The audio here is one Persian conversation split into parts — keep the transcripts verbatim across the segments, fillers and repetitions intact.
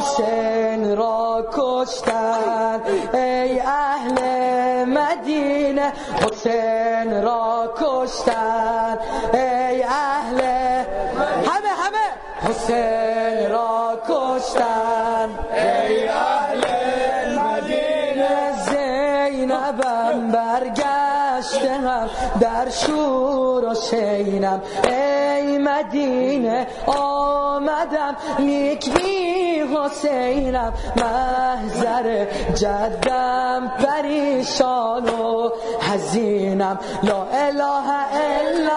حسین را کشتن ای اهل مدینه حسین را کشتن ای اهل همه همه حسین را کشتن ای اهل مدینه زینبم برگشته هم در شور و شینم ای مدینه آمدم نیک بی حسینم محضر جدم پریشان و حزینم لا اله الا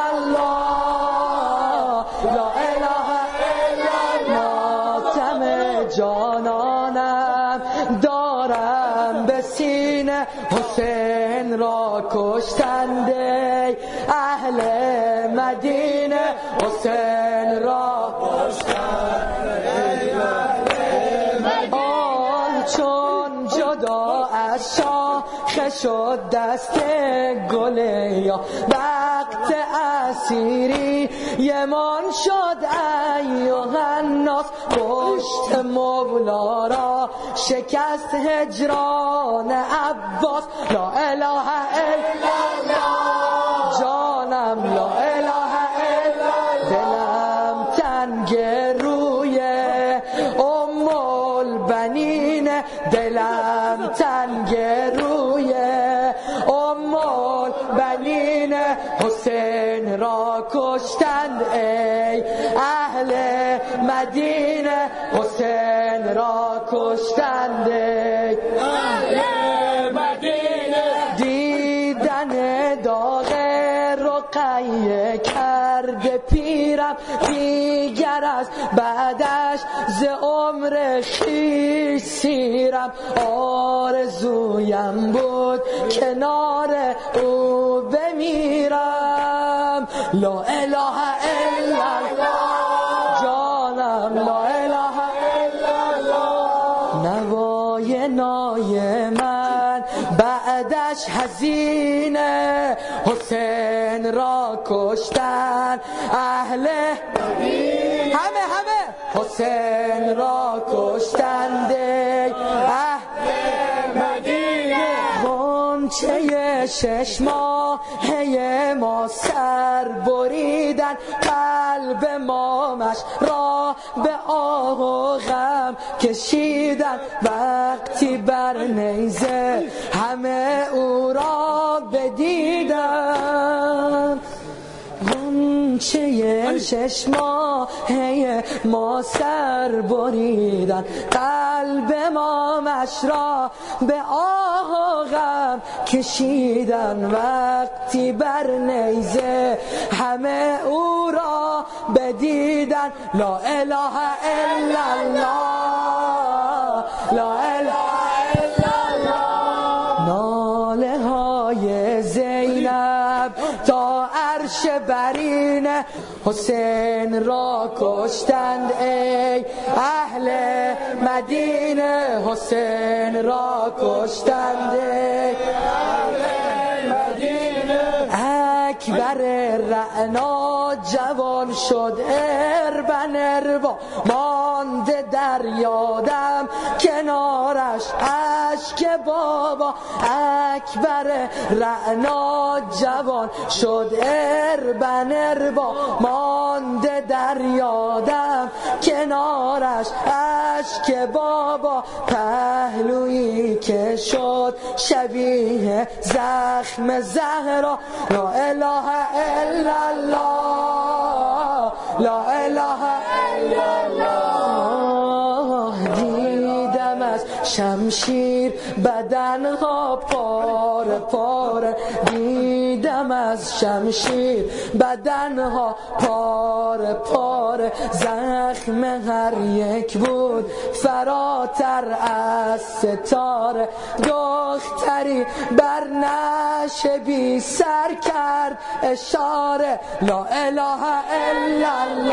الله لا اله الا الله ماتم جانانم دارم به سینه حسین را کشتنده اهل مدینه حسین را کشتنده آه چون جدا از شاخه شد دست گل یا وقت اسیری یمان شد ایها الناس پشت مولا را شکست هجران عباس لا اله الا الله جانم لا اله الا الله دلم تنگ روی ام البنین دلم تنگ روی ام البنین حسین را کشتند ای اهل مدینه حسین را کشتند ای اهل مدینه دیدن داغ رقیه کرده پیرم دیگر از بعدش ز عمر خویش سیرم آرزویم بود کنار او بمیرم لا اله الا الله جانم لا اله الا الله نوای نای من بعدش حزینه حسین را کشتن اهل همه همه حسین را کشتنده اهل مدینه غنچه شش ماهه ما سر بریدن قلب مامش را به آه و غم کشیدن وقتی بر نیزه همه او را بدیدن غنچه شش ماهه ما سر بریدن قلب مامش را به آه و غم کشیدن وقتی بر نیزه همه او را بدیدن لا اله الا الله لا اله الا الله ناله های زینب تا عرش برین حسین را کشتند ای اهل مدینه حسین را کشتند ای اهل مدینه اکبر رعنا جوان شد اربن اربا مانده در یادم کنارش اشک بابا اکبر رعنا جوان شد اربن اربا مانده در یادم کنارش اشک بابا پهلویی که شد شبیه زخم زهرا لا اله الا الله لا اله الا الله دیدم از شمشیر بدنها پاره پاره دیدم از شمشیر بدنها پاره پاره زخم هر یک بود فراتر از ستاره دختری بر نشه بی سر کرد اشاره لا اله الا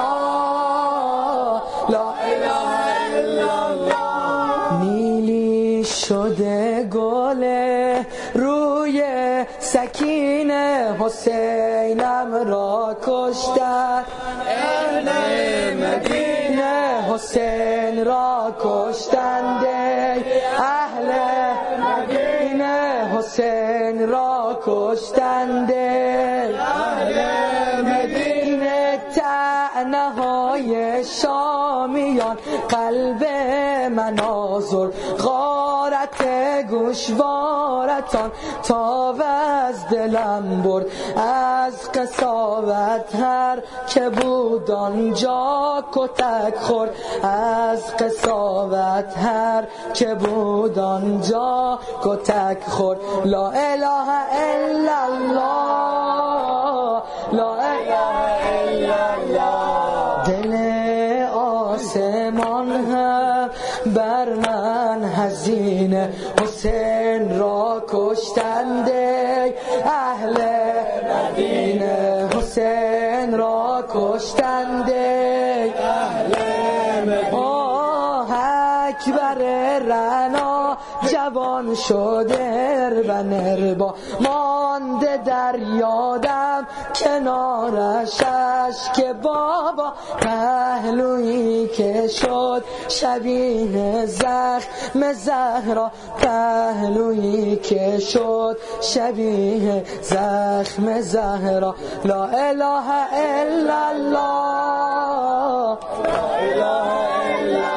الله لا اله الا الله نیلی شده گله روی سکینه حسینم را کشتن اهل مدینه حسین را کشتند اهل مدینه حسین را کشتند اهل مدینه طعنه های شامیان قلب مناظر غارت گوشوارتان تاب از دلم برد از قساوت هر که بود آنجا کتک خورد از قساوت هر که بود آنجا کتک خورد لا اله الا الله لا اله الا الله دل آسمان هم بر من حزین حسین را کشتند اهل مدینه حسین را کشتند اهل مدینه آه اکبر رنا جوان شده و نربا مانده در یادم کنارش اشک بابا پهلویی که شد شبیه زخم زهرا پهلویی که شد شبیه زخم زهرا لا اله الا الله لا اله الا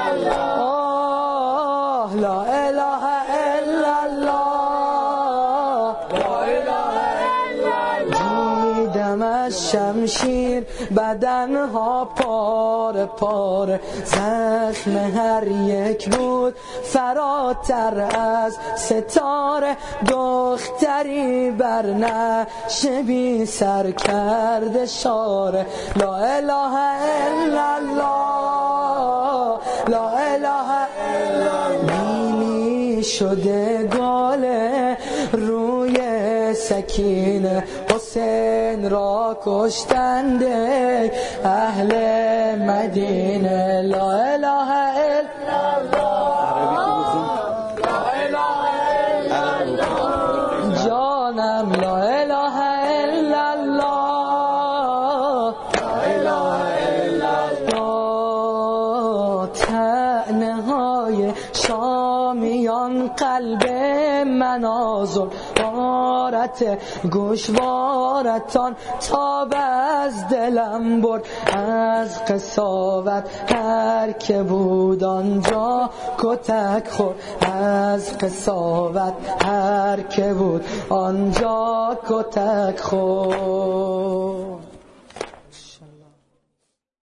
الله لا اله الا الله لا اله الا الله دیدم از شمشیر بدنها پاره پاره زخم هر یک بود فراتر از ستاره دختری بر نعش بی سر کرده شاره لا اله الا الله لا اله الا الله نیمی شده گاله روی سکینه حسین را کشتند اهل مدینه لا اله الا الله لا اله الا الله جانم لا اله الا الله لا اله الا الله طعنه های شامیان قلب مناظر غارت گوشوارتان تاب از دلم برد از قساوت هر که بود آنجا کتک خورد از قساوت هر که بود آنجا کتک خورد